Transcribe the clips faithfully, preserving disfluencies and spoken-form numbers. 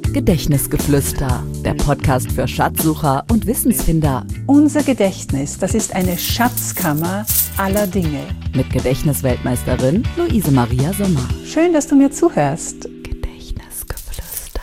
Gedächtnisgeflüster, der Podcast für Schatzsucher und Wissensfinder. Unser Gedächtnis, das ist eine Schatzkammer aller Dinge. Mit Gedächtnisweltmeisterin Luise Maria Sommer. Schön, dass du mir zuhörst. Gedächtnisgeflüster.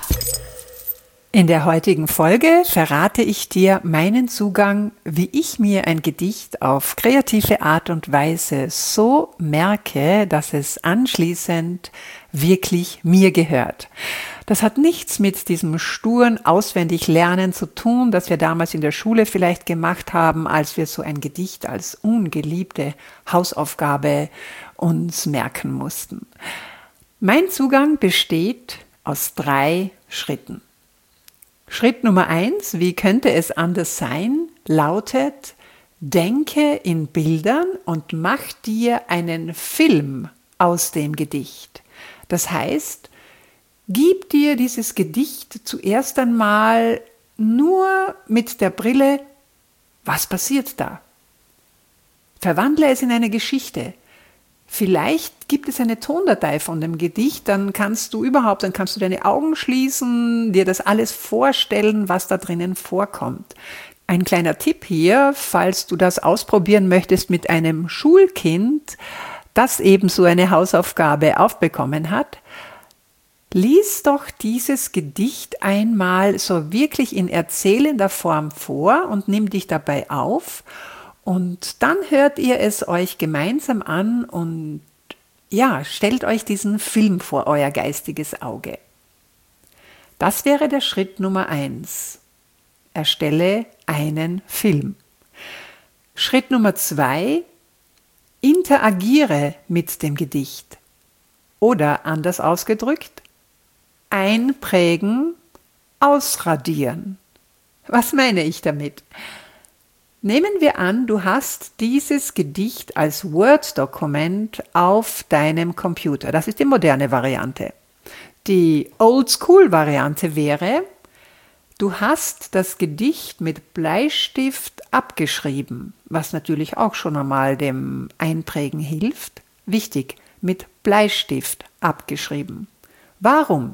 In der heutigen Folge verrate ich dir meinen Zugang, wie ich mir ein Gedicht auf kreative Art und Weise so merke, dass es anschließend wirklich mir gehört. Das hat nichts mit diesem sturen Auswendiglernen zu tun, das wir damals in der Schule vielleicht gemacht haben, als wir so ein Gedicht als ungeliebte Hausaufgabe uns merken mussten. Mein Zugang besteht aus drei Schritten. Schritt Nummer eins, wie könnte es anders sein, lautet: Denke in Bildern und mach dir einen Film aus dem Gedicht. Das heißt, gib dir dieses Gedicht zuerst einmal nur mit der Brille, was passiert da? Verwandle es in eine Geschichte. Vielleicht gibt es eine Tondatei von dem Gedicht, dann kannst du überhaupt, dann kannst du deine Augen schließen, dir das alles vorstellen, was da drinnen vorkommt. Ein kleiner Tipp hier, falls du das ausprobieren möchtest mit einem Schulkind, das eben so eine Hausaufgabe aufbekommen hat: Lies doch dieses Gedicht einmal so wirklich in erzählender Form vor und nimm dich dabei auf. Und dann hört ihr es euch gemeinsam an und ja, stellt euch diesen Film vor euer geistiges Auge. Das wäre der Schritt Nummer eins. Erstelle einen Film. Schritt Nummer zwei. Interagiere mit dem Gedicht. Oder anders ausgedrückt, einprägen, ausradieren. Was meine ich damit? Nehmen wir an, du hast dieses Gedicht als Word-Dokument auf deinem Computer. Das ist die moderne Variante. Die Oldschool-Variante wäre: Du hast das Gedicht mit Bleistift abgeschrieben, was natürlich auch schon einmal dem Einprägen hilft. Wichtig, mit Bleistift abgeschrieben. Warum?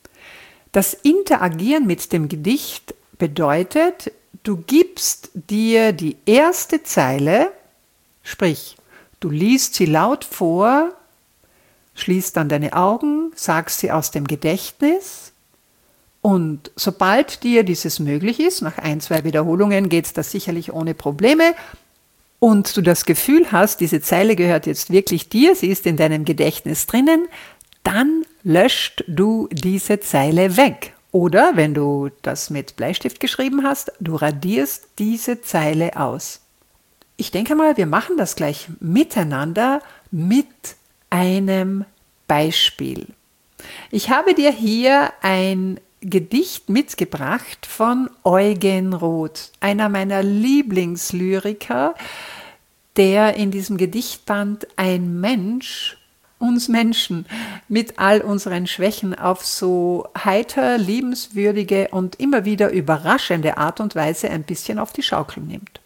Das Interagieren mit dem Gedicht bedeutet, du gibst dir die erste Zeile, sprich, du liest sie laut vor, schließt dann deine Augen, sagst sie aus dem Gedächtnis. Und sobald dir dieses möglich ist, nach ein, zwei Wiederholungen geht das sicherlich ohne Probleme, und du das Gefühl hast, diese Zeile gehört jetzt wirklich dir, sie ist in deinem Gedächtnis drinnen, dann löscht du diese Zeile weg. Oder, wenn du das mit Bleistift geschrieben hast, du radierst diese Zeile aus. Ich denke mal, wir machen das gleich miteinander mit einem Beispiel. Ich habe dir hier ein Gedicht mitgebracht von Eugen Roth, einer meiner Lieblingslyriker, der in diesem Gedichtband Ein Mensch, uns Menschen, mit all unseren Schwächen auf so heiter, liebenswürdige und immer wieder überraschende Art und Weise ein bisschen auf die Schaukel nimmt.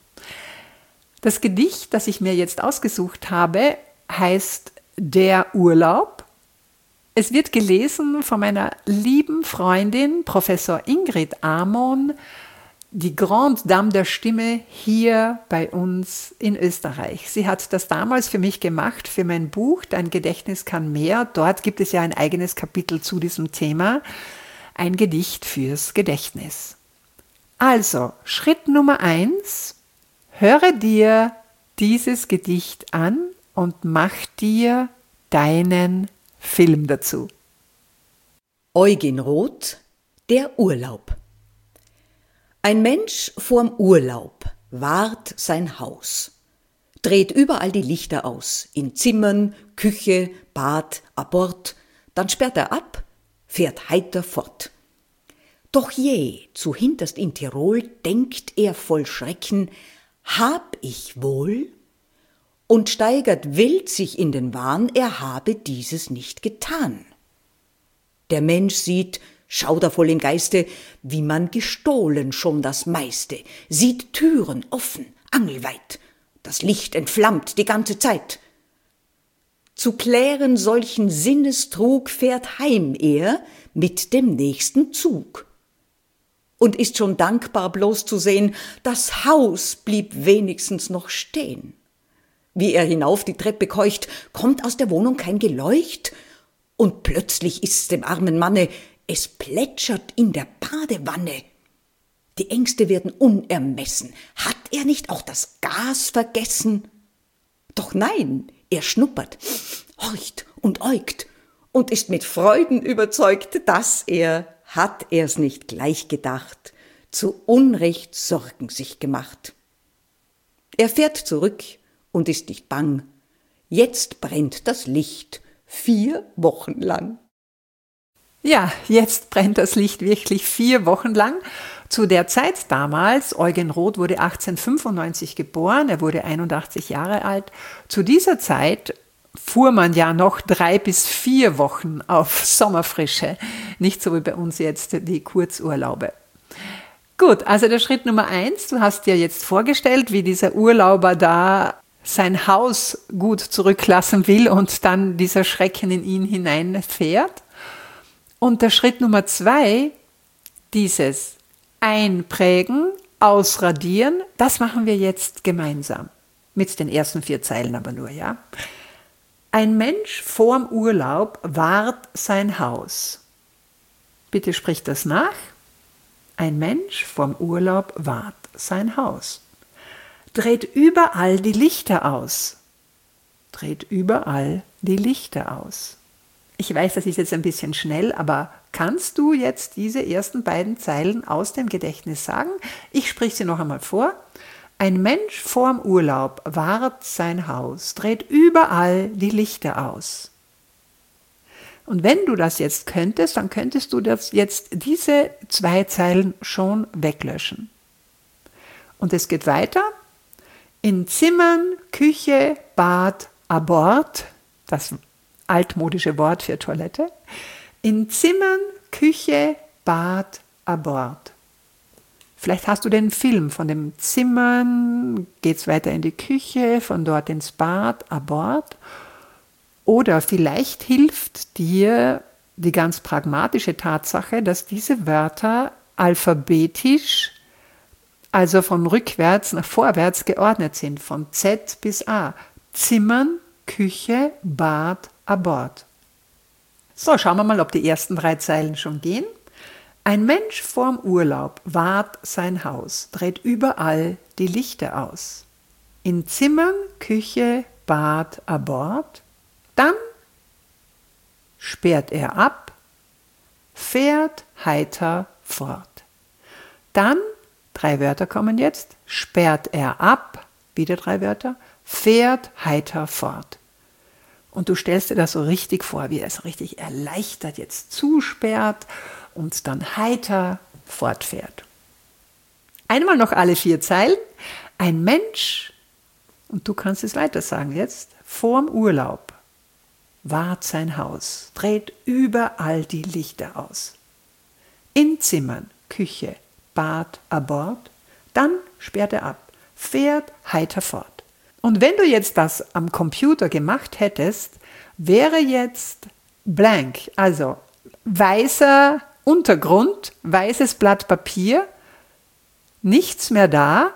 Das Gedicht, das ich mir jetzt ausgesucht habe, heißt Der Urlaub. Es wird gelesen von meiner lieben Freundin, Professor Ingrid Amon, die Grande Dame der Stimme hier bei uns in Österreich. Sie hat das damals für mich gemacht, für mein Buch Dein Gedächtnis kann mehr. Dort gibt es ja ein eigenes Kapitel zu diesem Thema, ein Gedicht fürs Gedächtnis. Also, Schritt Nummer eins, höre dir dieses Gedicht an und mach dir deinen Film dazu. Eugen Roth, Der Urlaub. Ein Mensch vorm Urlaub wahrt sein Haus, dreht überall die Lichter aus, in Zimmern, Küche, Bad, Abort, dann sperrt er ab, fährt heiter fort. Doch je, zu hinterst in Tirol, denkt er voll Schrecken, hab ich wohl? Und steigert wild sich in den Wahn, er habe dieses nicht getan. Der Mensch sieht, schaudervoll im Geiste, wie man gestohlen schon das meiste, sieht Türen offen, angelweit, das Licht entflammt die ganze Zeit. Zu klären solchen Sinnestrug fährt heim er mit dem nächsten Zug. Und ist schon dankbar bloß zu sehen, das Haus blieb wenigstens noch stehen. Wie er hinauf die Treppe keucht, kommt aus der Wohnung kein Geleucht, und plötzlich ist's dem armen Manne, es plätschert in der Badewanne. Die Ängste werden unermessen. Hat er nicht auch das Gas vergessen? Doch nein, er schnuppert, horcht und äugt und ist mit Freuden überzeugt, dass er, hat er's nicht gleich gedacht, zu Unrecht Sorgen sich gemacht. Er fährt zurück und ist nicht bang. Jetzt brennt das Licht vier Wochen lang. Ja, jetzt brennt das Licht wirklich vier Wochen lang. Zu der Zeit damals, Eugen Roth wurde achtzehnhundertfünfundneunzig geboren, er wurde einundachtzig Jahre alt. Zu dieser Zeit fuhr man ja noch drei bis vier Wochen auf Sommerfrische, nicht so wie bei uns jetzt die Kurzurlaube. Gut, also der Schritt Nummer eins, du hast dir jetzt vorgestellt, wie dieser Urlauber da sein Haus gut zurücklassen will und dann dieser Schrecken in ihn hineinfährt. Und der Schritt Nummer zwei, dieses Einprägen, Ausradieren, das machen wir jetzt gemeinsam. Mit den ersten vier Zeilen aber nur, ja. Ein Mensch vorm Urlaub wahrt sein Haus. Bitte sprich das nach. Ein Mensch vorm Urlaub wahrt sein Haus. Dreht überall die Lichter aus. Dreht überall die Lichter aus. Ich weiß, das ist jetzt ein bisschen schnell, aber kannst du jetzt diese ersten beiden Zeilen aus dem Gedächtnis sagen? Ich sprich sie noch einmal vor. Ein Mensch vorm Urlaub wahrt sein Haus, dreht überall die Lichter aus. Und wenn du das jetzt könntest, dann könntest du das jetzt diese zwei Zeilen schon weglöschen. Und es geht weiter. In Zimmern, Küche, Bad, Abort, das altmodische Wort für Toilette. In Zimmern, Küche, Bad, Abort. Vielleicht hast du den Film von dem Zimmern, geht's weiter in die Küche, von dort ins Bad, Abort. Oder vielleicht hilft dir die ganz pragmatische Tatsache, dass diese Wörter alphabetisch, also von rückwärts nach vorwärts geordnet sind, von Z bis A. Zimmern, Küche, Bad, Abort. So, schauen wir mal, ob die ersten drei Zeilen schon gehen. Ein Mensch vorm Urlaub wahrt sein Haus, dreht überall die Lichter aus. In Zimmern, Küche, Bad, Abort. Dann sperrt er ab, fährt heiter fort. Dann, drei Wörter kommen jetzt, sperrt er ab, wieder drei Wörter, fährt heiter fort. Und du stellst dir das so richtig vor, wie er es richtig erleichtert jetzt zusperrt und dann heiter fortfährt. Einmal noch alle vier Zeilen. Ein Mensch, und du kannst es weiter sagen jetzt, vorm Urlaub wahrt sein Haus, dreht überall die Lichter aus. In Zimmern, Küche, Bad, Abort, dann sperrt er ab, fährt heiter fort. Und wenn du jetzt das am Computer gemacht hättest, wäre jetzt blank, also weißer Untergrund, weißes Blatt Papier, nichts mehr da,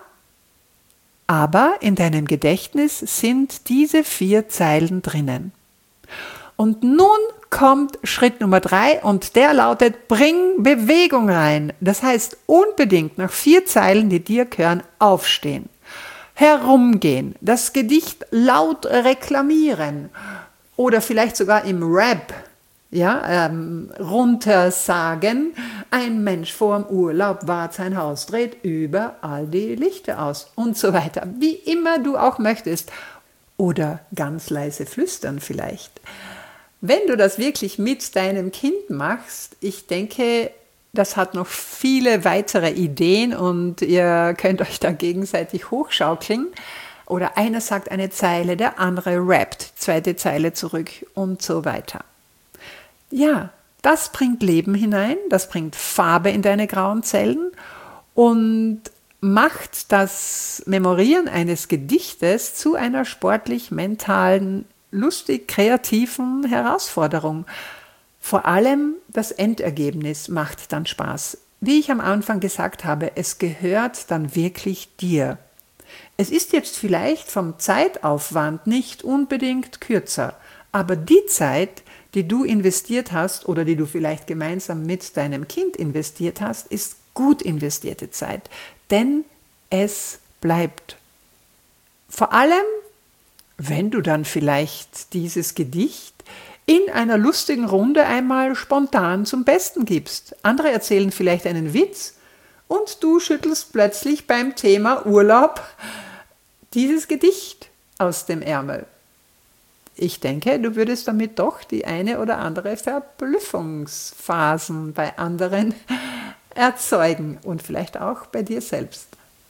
aber in deinem Gedächtnis sind diese vier Zeilen drinnen. Und nun kommt Schritt Nummer drei und der lautet, bring Bewegung rein. Das heißt, unbedingt nach vier Zeilen, die dir gehören, aufstehen. Herumgehen, das Gedicht laut reklamieren oder vielleicht sogar im Rap ja, ähm, runtersagen. Ein Mensch vorm Urlaub wahrt sein Haus, dreht überall die Lichter aus und so weiter. Wie immer du auch möchtest. Oder ganz leise flüstern vielleicht. Wenn du das wirklich mit deinem Kind machst, ich denke, das hat noch viele weitere Ideen und ihr könnt euch da gegenseitig hochschaukeln. Oder einer sagt eine Zeile, der andere rappt, zweite Zeile zurück und so weiter. Ja, das bringt Leben hinein, das bringt Farbe in deine grauen Zellen und macht das Memorieren eines Gedichtes zu einer sportlich-mentalen lustig kreativen Herausforderung. Vor allem das Endergebnis macht dann Spaß. Wie ich am Anfang gesagt habe, es gehört dann wirklich dir. Es ist jetzt vielleicht vom Zeitaufwand nicht unbedingt kürzer, aber die Zeit, die du investiert hast oder die du vielleicht gemeinsam mit deinem Kind investiert hast, ist gut investierte Zeit, denn es bleibt. Vor allem, wenn du dann vielleicht dieses Gedicht in einer lustigen Runde einmal spontan zum Besten gibst. Andere erzählen vielleicht einen Witz und du schüttelst plötzlich beim Thema Urlaub dieses Gedicht aus dem Ärmel. Ich denke, du würdest damit doch die eine oder andere Verblüffungsphasen bei anderen erzeugen und vielleicht auch bei dir selbst.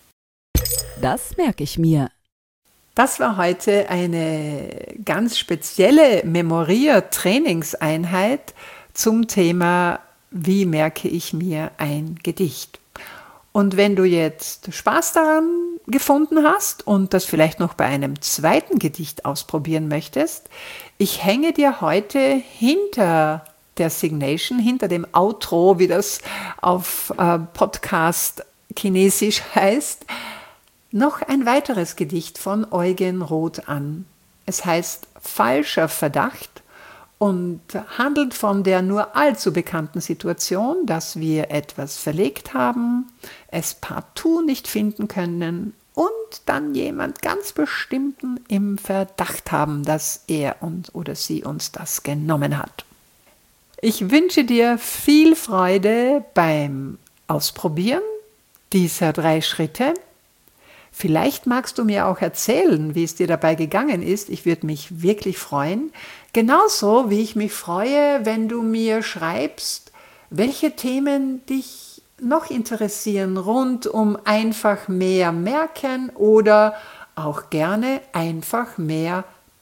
Das merke ich mir. Das war heute eine ganz spezielle Memorier-Trainingseinheit zum Thema, wie merke ich mir ein Gedicht. Und wenn du jetzt Spaß daran gefunden hast und das vielleicht noch bei einem zweiten Gedicht ausprobieren möchtest, ich hänge dir heute hinter der Signation, hinter dem Outro, wie das auf äh, Podcast Chinesisch heißt, noch ein weiteres Gedicht von Eugen Roth an. Es heißt Falscher Verdacht und handelt von der nur allzu bekannten Situation, dass wir etwas verlegt haben, es partout nicht finden können und dann jemand ganz Bestimmten im Verdacht haben, dass er und oder sie uns das genommen hat. Ich wünsche dir viel Freude beim Ausprobieren dieser drei Schritte. Vielleicht magst du mir auch erzählen, wie es dir dabei gegangen ist. Ich würde mich wirklich freuen. Genauso wie ich mich freue, wenn du mir schreibst, welche Themen dich noch interessieren rund um einfach mehr merken oder auch gerne einfach mehr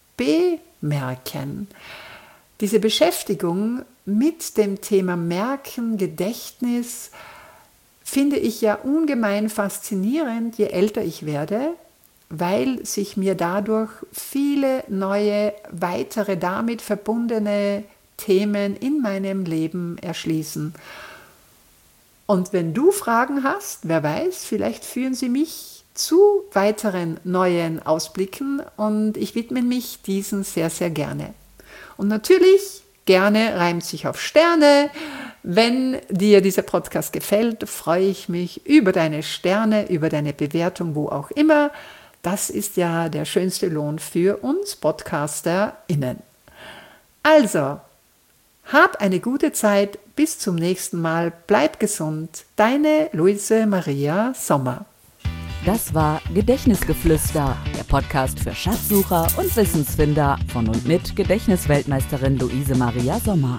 bemerken. Diese Beschäftigung mit dem Thema Merken, Gedächtnis, finde ich ja ungemein faszinierend, je älter ich werde, weil sich mir dadurch viele neue, weitere damit verbundene Themen in meinem Leben erschließen. Und wenn du Fragen hast, wer weiß, vielleicht führen sie mich zu weiteren neuen Ausblicken und ich widme mich diesen sehr, sehr gerne. Und natürlich, gerne reimt sich auf Sterne. Wenn dir dieser Podcast gefällt, freue ich mich über deine Sterne, über deine Bewertung, wo auch immer. Das ist ja der schönste Lohn für uns PodcasterInnen. Also, hab eine gute Zeit, bis zum nächsten Mal, bleib gesund. Deine Luise Maria Sommer. Das war Gedächtnisgeflüster, der Podcast für Schatzsucher und Wissensfinder von und mit Gedächtnisweltmeisterin Luise Maria Sommer.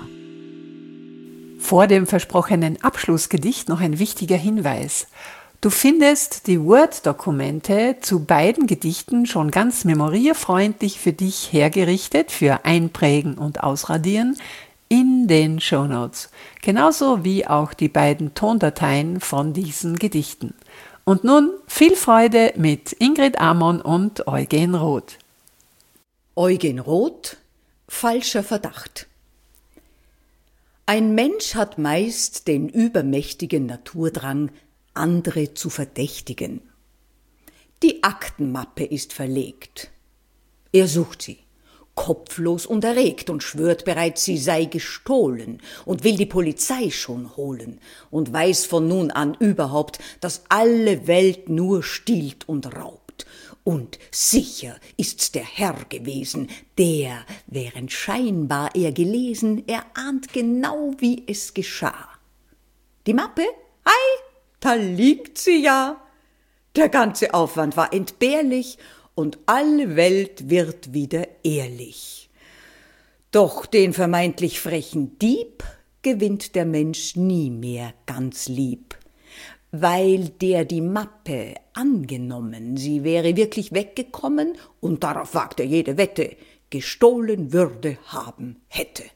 Vor dem versprochenen Abschlussgedicht noch ein wichtiger Hinweis. Du findest die Word-Dokumente zu beiden Gedichten schon ganz memorierfreundlich für dich hergerichtet, für Einprägen und Ausradieren in den Shownotes. Genauso wie auch die beiden Tondateien von diesen Gedichten. Und nun viel Freude mit Ingrid Amon und Eugen Roth. Eugen Roth, Falscher Verdacht. Ein Mensch hat meist den übermächtigen Naturdrang, andere zu verdächtigen. Die Aktenmappe ist verlegt. Er sucht sie, kopflos und erregt, und schwört bereits, sie sei gestohlen und will die Polizei schon holen und weiß von nun an überhaupt, dass alle Welt nur stiehlt und raubt. Und sicher ist's der Herr gewesen, der, während scheinbar er gelesen, er ahnt genau, wie es geschah. Die Mappe? Ei, da liegt sie ja. Der ganze Aufwand war entbehrlich und alle Welt wird wieder ehrlich. Doch den vermeintlich frechen Dieb gewinnt der Mensch nie mehr ganz lieb, weil der die Mappe angenommen, sie wäre wirklich weggekommen und darauf wagt er jede Wette, gestohlen würde haben hätte.